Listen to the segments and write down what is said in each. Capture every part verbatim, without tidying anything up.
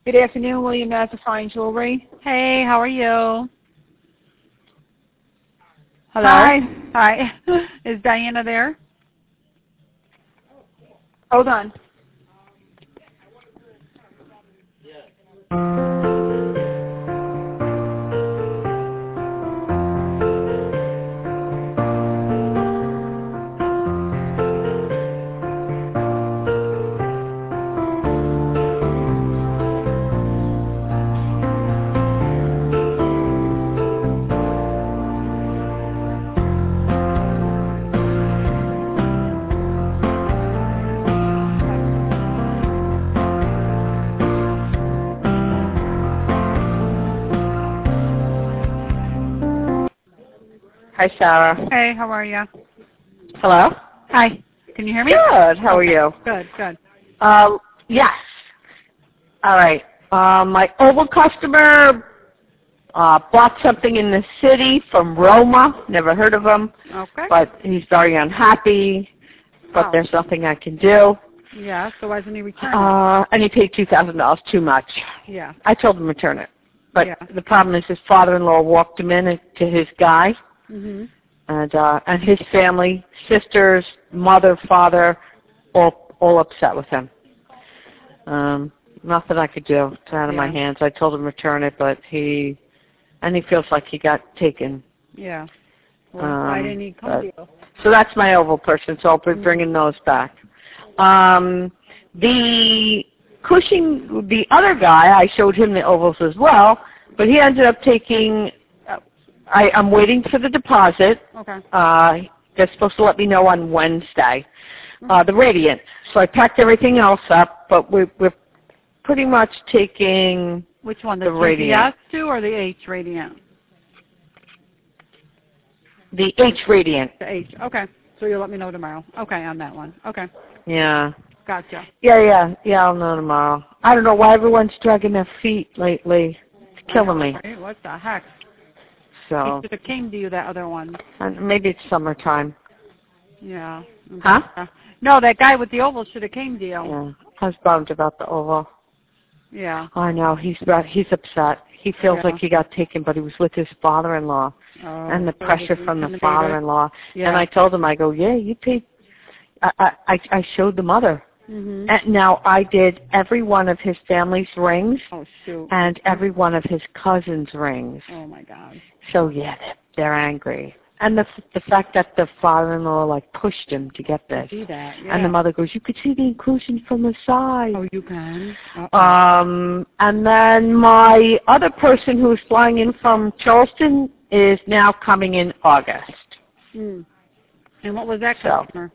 Good afternoon, William Mazza Fine Jewelry. Hey, how are you? Hello? Hi. Hi. Is Diana there? Hold on. Hi, Sarah. Hey, how are you? Hello? Hi. Can you hear me? Good. How are Okay. you? Good, good. Um, yes. All right. Um, my Oval customer uh, bought something in the city from Roma. Never heard of him. Okay. But he's very unhappy. But Oh. there's nothing I can do. Yeah, so why isn't he returning? Uh, and he paid two thousand dollars too much. Yeah. I told him to return it. But Yeah. the problem is his father-in-law walked him in to his guy. Mhm. And uh, and his family, sisters, mother, father, all all upset with him. Um, nothing I could do. It's out of Yeah. my hands. I told him to return it, but he and he feels like he got taken. Yeah. Well, Um, why didn't he come but- to you? So that's my Oval person. So I'll be bringing those back. Um, the Cushing, the other guy, I showed him the Ovals as well, but he ended up taking. I, I'm waiting for the deposit. Okay. Uh, they're supposed to let me know on Wednesday, uh, the Radiant. So I packed everything else up, but we're, we're pretty much taking Which one, the, the G P S Radiant. two or the H Radiant? The H Radiant. The H. Okay. So you'll let me know tomorrow. Okay, on that one. Okay. Yeah. Gotcha. Yeah, yeah, yeah, I'll know tomorrow. I don't know why everyone's dragging their feet lately. It's killing me. Right? What the heck? So, He should have came to you, that other one. and maybe it's summertime. Yeah. Huh? Uh, No, that guy with the oval should have came to you. Yeah. I was bummed about the Oval. Yeah. I know, he's he's upset. He feels Yeah. like he got taken, but he was with his father-in-law. Oh, And the so pressure was from the intimidated? father-in-law. Yeah. And I told him, I go, yeah, you paid. I, I, I showed the mother. Mhm. And now I did every one of his family's rings Oh shoot. and every one of his cousins' rings. Oh my God. So yeah, they're, they're angry. And the the fact that the father-in-law like pushed him to get this. See that? Yeah. And the mother goes, you could see the inclusion from the side. Oh, you can. Uh-oh. Um, and then my other person who's flying in from Charleston is now coming in August. Mm. And what was that So. customer?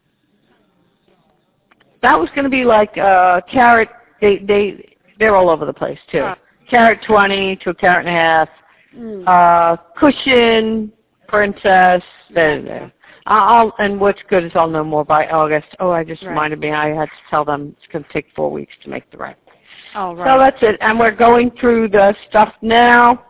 That was going to be like uh, carrot. They they they're all over the place too. Ah. Carrot twenty to a carrot and a half. Mm. Uh, cushion, princess. There, there. I'll and what's good is I'll know more by August. Oh, I just Right. reminded me. I had to tell them it's going to take four weeks to make the rent. Oh, right. So that's it. And we're going through the stuff now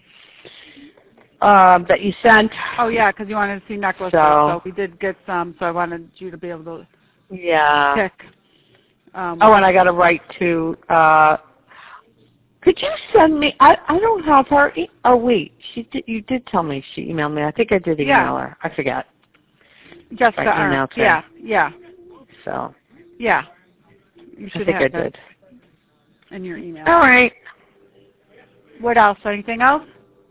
uh, that you sent. Oh, yeah, because you wanted to see necklaces. So- So we did get some, so I wanted you to be able to Yeah. pick. Um, Oh, and I got to write to. Uh, could you send me? I I don't have her. E- oh wait, she did. You did tell me she emailed me. I think I did email Yeah. her. I forgot. Jessica Right, email Ernst. to Yeah, yeah, So yeah. You I should think I have that did. in your email. All right. What else? Anything else?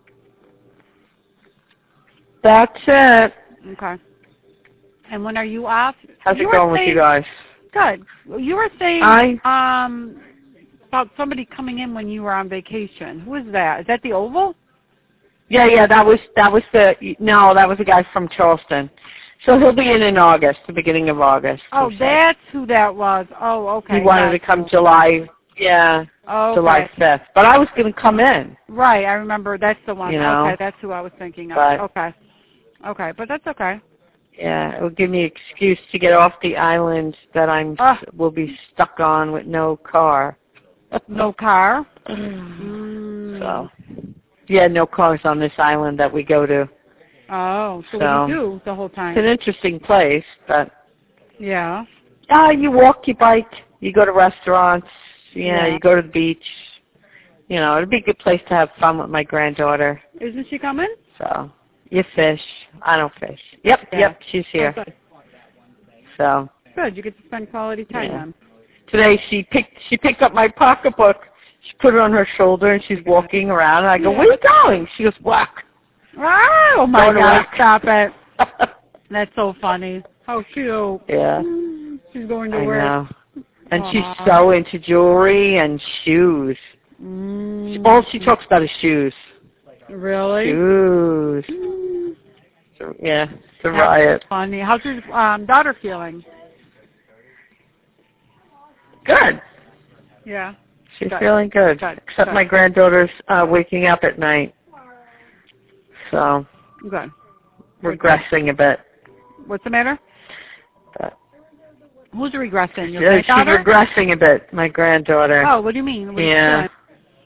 That's it. Okay. And when are you off? How's you it were going with saying, you guys? Good. You were saying I- um about somebody coming in when you were on vacation. Who is that? Is that the Oval? Yeah, yeah. That was that was the no. That was a guy from Charleston. So he'll be in in August, the beginning of August. Oh, he said. that's who that was. Oh, okay. He wanted to gotcha. come July. Yeah, Oh, July okay. fifth. But I was going to come in. Right, I remember. That's the one. You know, okay, that's who I was thinking of. but- okay. Okay, but that's okay. Yeah, it will give me an excuse to get off the island that I'm Ah. will be stuck on with no car. No car? Mm. So, yeah, no cars on this island that we go to. Oh, so, So- what do you do the whole It's time? an interesting place, but Yeah. uh, you walk, you bike, you go to restaurants, Yeah, Yeah. you go to the beach. You know, it'd be a good place to have fun with my granddaughter. Isn't she coming? So, you fish. I don't fish. Yep, Yeah. yep, she's here. Oh, good. So, Good. You get to spend quality time Yeah. then. today she picked she picked up my pocketbook. She put it on her shoulder and she's walking around. And I go, Yeah. where are you going? She goes, whack. Oh my Going to God! work. Stop it. That's so funny. How cute. Yeah, She's going to I work. know. And Aw. she's so into jewelry and shoes. Mm. All she talks about is shoes. Really? Shoes. Mm. So, yeah, it's a That's riot. funny. How's your um, daughter feeling? Good. Yeah. She's Good. feeling good. Good. Except Good. my granddaughter's uh, waking up at night. So, Good. regressing a bit. What's the matter? But Who's regressing? Your yeah, she's granddaughter? regressing a bit, my granddaughter. Oh, what do you mean? What Yeah. Is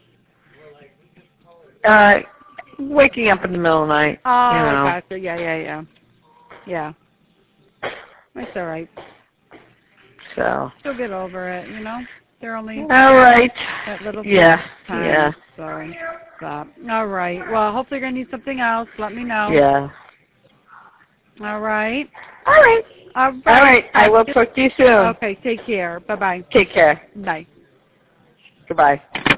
Uh, waking up in the middle of the night. oh, you know. gotcha. Yeah, yeah, yeah. Yeah. That's all right. So. She'll get over it, you know? They're only All right. that little Yeah. time. Yeah. So, stop. All right. Well, hopefully you're going to need something else. Let me know. Yeah. All right. All right. All right. All right. I will talk to you soon. Okay. Take care. Bye-bye. Take care. Bye. Goodbye.